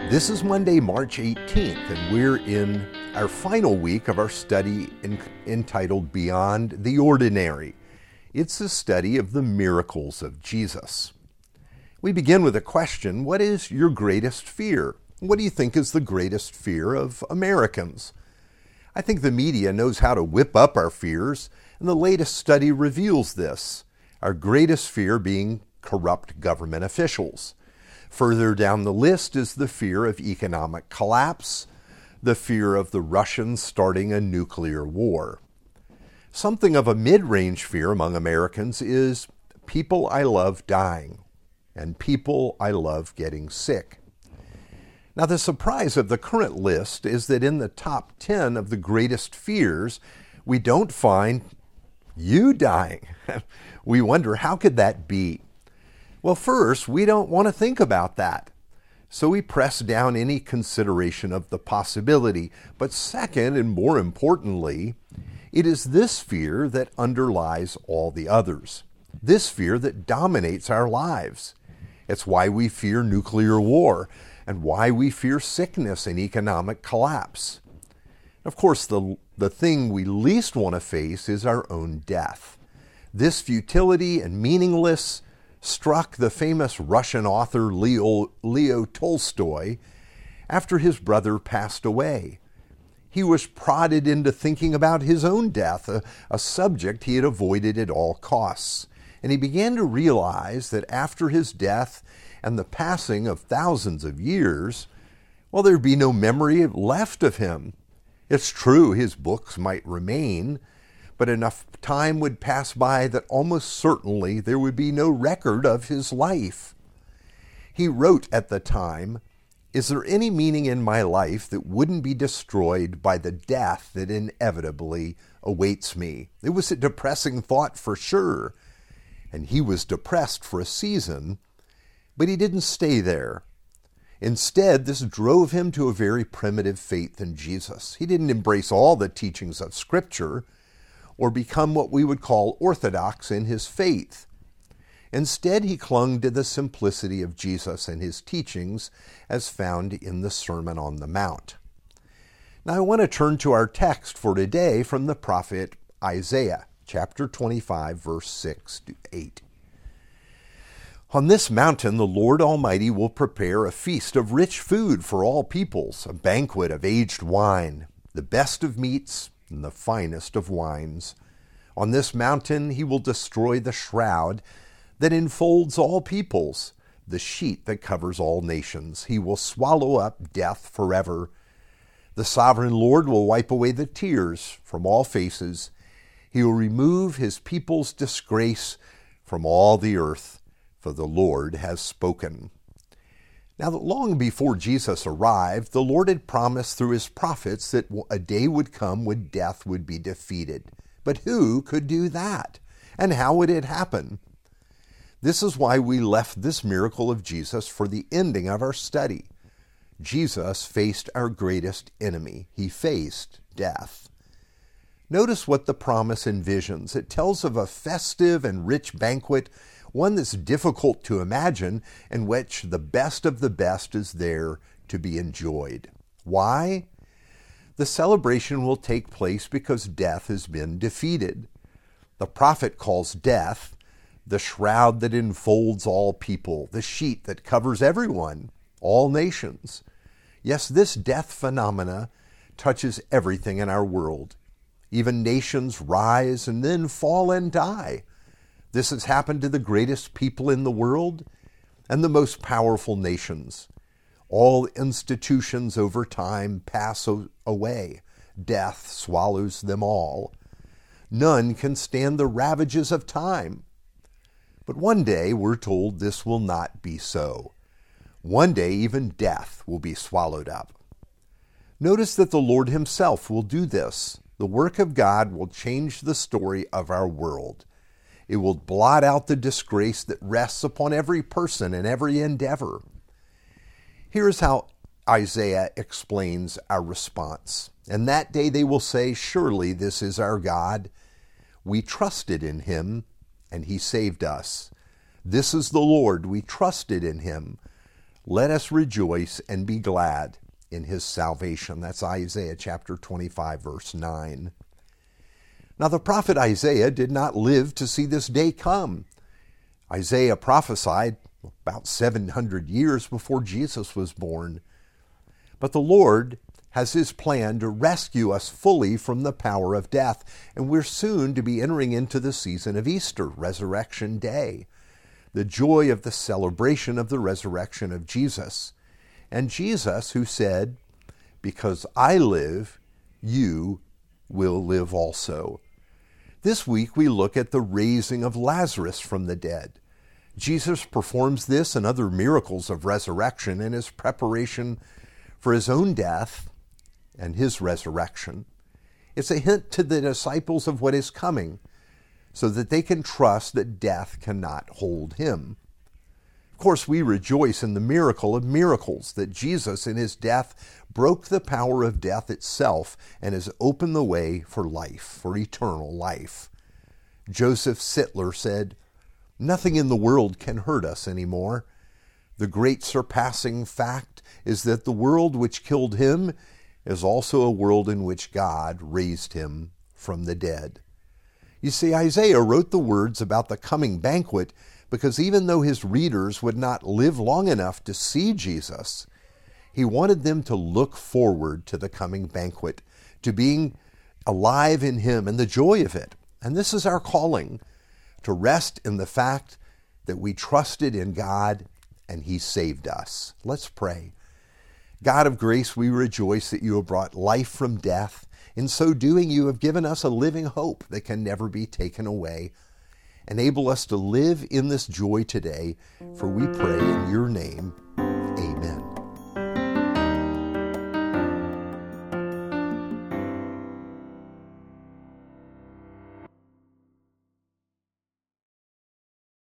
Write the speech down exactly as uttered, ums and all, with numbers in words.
This is Monday, March eighteenth, and we're in our final week of our study in, entitled Beyond the Ordinary. It's a study of the miracles of Jesus. We begin with a question: what is your greatest fear? What do you think is the greatest fear of Americans? I think the media knows how to whip up our fears, and the latest study reveals this, our greatest fear being corrupt government officials. Further down the list is the fear of economic collapse, the fear of the Russians starting a nuclear war. Something of a mid-range fear among Americans is people I love dying and people I love getting sick. Now, the surprise of the current list is that in the top ten of the greatest fears, we don't find you dying. We wonder, how could that be? Well, first, we don't want to think about that, so we press down any consideration of the possibility. But second, and more importantly, it is this fear that underlies all the others, this fear that dominates our lives. It's why we fear nuclear war and why we fear sickness and economic collapse. Of course, the, the thing we least want to face is our own death. This futility and meaningless struck the famous Russian author Leo, Leo Tolstoy after his brother passed away. He was prodded into thinking about his own death, a, a subject he had avoided at all costs. And he began to realize that after his death and the passing of thousands of years, well, there'd be no memory left of him. It's true, his books might remain, but enough time would pass by that almost certainly there would be no record of his life. He wrote at the time, "Is there any meaning in my life that wouldn't be destroyed by the death that inevitably awaits me?" It was a depressing thought for sure, and he was depressed for a season, but he didn't stay there. Instead, this drove him to a very primitive faith in Jesus. He didn't embrace all the teachings of Scripture, or become what we would call orthodox in his faith. Instead, he clung to the simplicity of Jesus and his teachings as found in the Sermon on the Mount. Now, I want to turn to our text for today from the prophet Isaiah, chapter twenty-five, verse six to eight. "On this mountain the Lord Almighty will prepare a feast of rich food for all peoples, a banquet of aged wine, the best of meats, and the finest of wines. On this mountain he will destroy the shroud that enfolds all peoples, the sheet that covers all nations. He will swallow up death forever. The sovereign Lord will wipe away the tears from all faces. He will remove his people's disgrace from all the earth, for the Lord has spoken." Now, long before Jesus arrived, the Lord had promised through his prophets that a day would come when death would be defeated. But who could do that? And how would it happen? This is why we left this miracle of Jesus for the ending of our study. Jesus faced our greatest enemy. He faced death. Notice what the promise envisions. It tells of a festive and rich banquet, one that's difficult to imagine, in which the best of the best is there to be enjoyed. Why? The celebration will take place because death has been defeated. The prophet calls death the shroud that enfolds all people, the sheet that covers everyone, all nations. Yes, this death phenomena touches everything in our world. Even nations rise and then fall and die. This has happened to the greatest people in the world and the most powerful nations. All institutions over time pass away. Death swallows them all. None can stand the ravages of time. But one day, we're told, this will not be so. One day, even death will be swallowed up. Notice that the Lord himself will do this. The work of God will change the story of our world. It will blot out the disgrace that rests upon every person and every endeavor. Here's how Isaiah explains our response. "And that day they will say, 'Surely this is our God. We trusted in him, and he saved us. This is the Lord. We trusted in him. let us rejoice and be glad in his salvation. That's Isaiah chapter twenty-five, verse nine. Now the prophet Isaiah did not live to see this day come. Isaiah prophesied about seven hundred years before Jesus was born. But the Lord has his plan to rescue us fully from the power of death, and we're soon to be entering into the season of Easter, Resurrection Day, the joy of the celebration of the resurrection of Jesus. And Jesus who said, "Because I live, you will live also." This week we look at the raising of Lazarus from the dead. Jesus performs this and other miracles of resurrection in his preparation for his own death and his resurrection. It's a hint to the disciples of what is coming, so that they can trust that death cannot hold him. Of course, we rejoice in the miracle of miracles, that Jesus in his death broke the power of death itself and has opened the way for life, for eternal life. Joseph Sittler said, "Nothing in the world can hurt us anymore. The great surpassing fact is that the world which killed him is also a world in which God raised him from the dead." You see, Isaiah wrote the words about the coming banquet because even though his readers would not live long enough to see Jesus, he wanted them to look forward to the coming banquet, to being alive in him and the joy of it. And this is our calling, to rest in the fact that we trusted in God and he saved us. Let's pray. God of grace, we rejoice that you have brought life from death. In so doing, you have given us a living hope that can never be taken away. Enable us to live in this joy today, for we pray in your name.